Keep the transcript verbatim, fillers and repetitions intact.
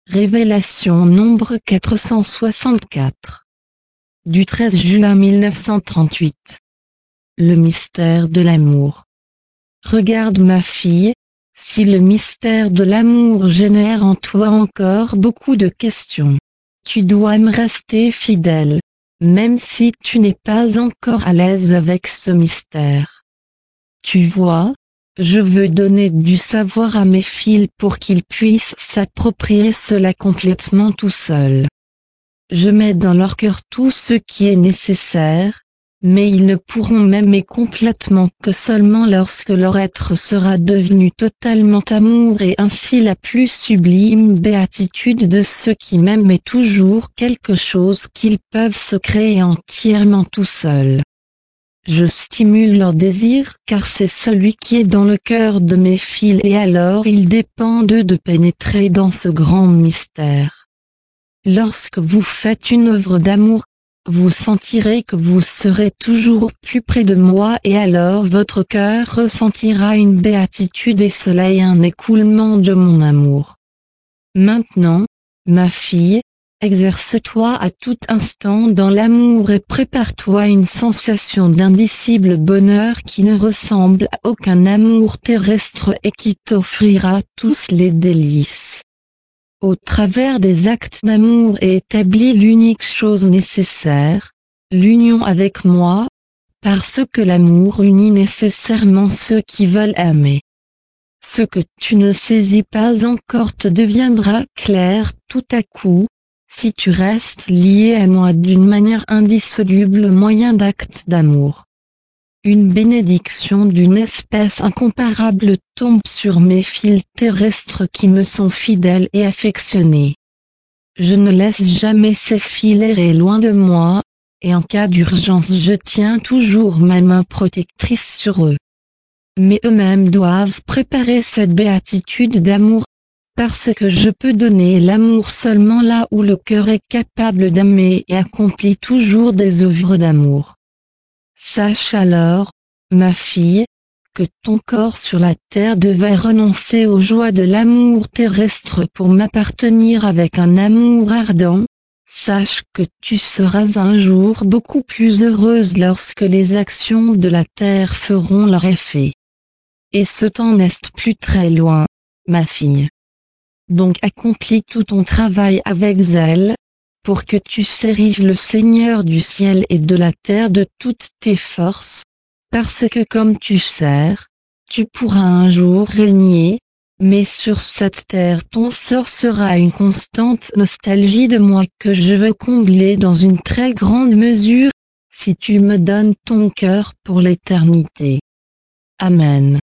Révélation nombre quatre cent soixante-quatre. Du treize juin mille neuf cent trente-huit. Le mystère de l'amour. Regarde ma fille, si le mystère de l'amour génère en toi encore beaucoup de questions, tu dois me rester fidèle, même si tu n'es pas encore à l'aise avec ce mystère. Tu vois, je veux donner du savoir à mes fils pour qu'ils puissent s'approprier cela complètement tout seuls. Je mets dans leur cœur tout ce qui est nécessaire, mais ils ne pourront m'aimer complètement que seulement lorsque leur être sera devenu totalement amour et ainsi la plus sublime béatitude de ceux qui m'aiment est toujours quelque chose qu'ils peuvent se créer entièrement tout seuls. Je stimule leur désir car c'est celui qui est dans le cœur de mes fils et alors il dépend d'eux de pénétrer dans ce grand mystère. Lorsque vous faites une œuvre d'amour, vous sentirez que vous serez toujours plus près de moi et alors votre cœur ressentira une béatitude et cela est un écoulement de mon amour. Maintenant, ma fille, exerce-toi à tout instant dans l'amour et prépare-toi une sensation d'indicible bonheur qui ne ressemble à aucun amour terrestre et qui t'offrira tous les délices. Au travers des actes d'amour est établie l'unique chose nécessaire, l'union avec moi, parce que l'amour unit nécessairement ceux qui veulent aimer. Ce que tu ne saisis pas encore te deviendra clair tout à coup, si tu restes lié à moi d'une manière indissoluble au moyen d'actes d'amour. Une bénédiction d'une espèce incomparable tombe sur mes fils terrestres qui me sont fidèles et affectionnés. Je ne laisse jamais ces fils errer loin de moi, et en cas d'urgence je tiens toujours ma main protectrice sur eux. Mais eux-mêmes doivent préparer cette béatitude d'amour, parce que je peux donner l'amour seulement là où le cœur est capable d'aimer et accomplit toujours des œuvres d'amour. Sache alors, ma fille, que ton corps sur la terre devait renoncer aux joies de l'amour terrestre pour m'appartenir avec un amour ardent. Sache que tu seras un jour beaucoup plus heureuse lorsque les actions de la terre feront leur effet. Et ce temps n'est plus très loin, ma fille. Donc accomplis tout ton travail avec zèle, pour que tu sérives le Seigneur du ciel et de la terre de toutes tes forces, parce que comme tu sers, tu pourras un jour régner, mais sur cette terre ton sort sera une constante nostalgie de moi que je veux combler dans une très grande mesure, si tu me donnes ton cœur pour l'éternité. Amen.